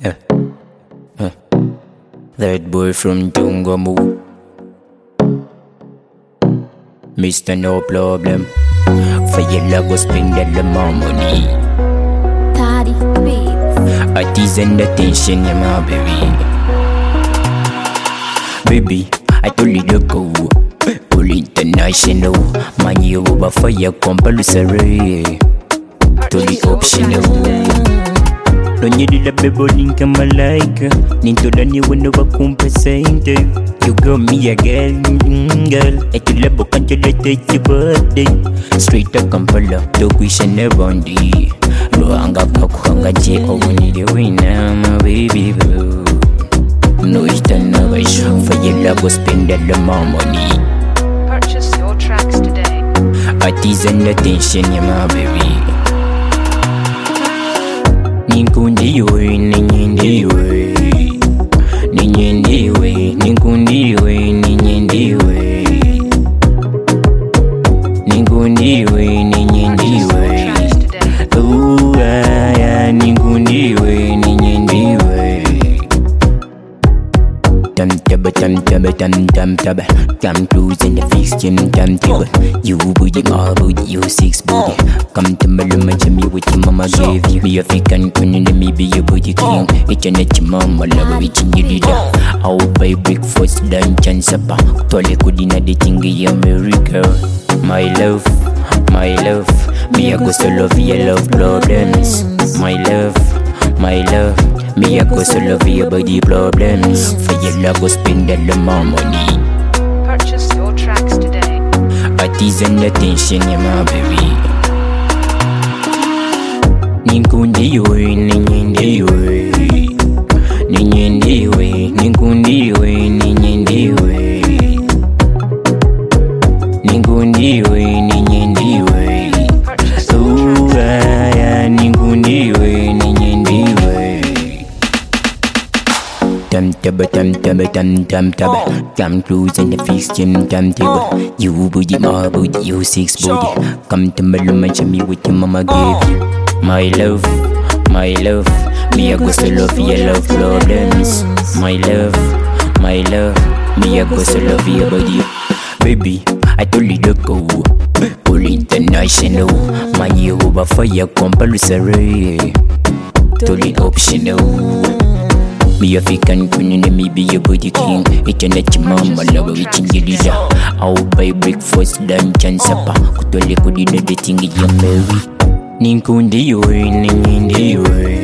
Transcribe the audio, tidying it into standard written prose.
Yeah. That boy from Jungamu, Mr. No Problem. For your love, go spend all the money. Toddy Beats. I tease and attention, yeah, my baby. Baby, I told you to go. All international. Man, you over for your compulsory. Totally optional. Don't you do the baby link I'm like Ninto the new one over compensate. You got me a girl At your level can't you let your birthday Straight up Kampala to question a bondi Ruanga kakuanga jeko when you win my baby boo No it's done for your love go spend all the money. Purchase your tracks today. I tease and attention yeah my baby Ninkundiwe, ninyendiwe Ninyendiwe, ninkundiwe, ninyendiwe Ninkundiwe, ninyendiwe Uaya, ninkundiwe, ninyendiwe Tam-taba, Come cruise in the fiction, tam-taba You booty, my booty, you six booty Come to my room and tell me what your mama gave you Me African queen and me be your booty king It's a net your mama, love it in your leader I'll buy breakfast, lunch and supper Tole kudina the thing in America My love, me I go so love your love problems My love me I go so love your body problems For your love go spend all the money. Purchase your tracks today. I tease and attention yeah my baby Ninkundiwe, ninyendiwe Ninyendiwe, ninkundiwe, ninyendiwe Ninkundiwe, ninyendiwe Uaya, ninkundiwe, ninyendiwe Tam-taba Come cruise in the fiction, tam-taba You booty, my booty, you six booty Come to my room and show me what your mama gave you My love me I go so love your love problems My love me I go so love your body Baby, I told you to go All international Man, you over for your compulsory Totally optional Me African queen and me be your booty king It's a net your mama, love it in your leader I'll buy breakfast, lunch and supper Kutole kudina the thing in your Mary Ninkundiwe, ninyendiwe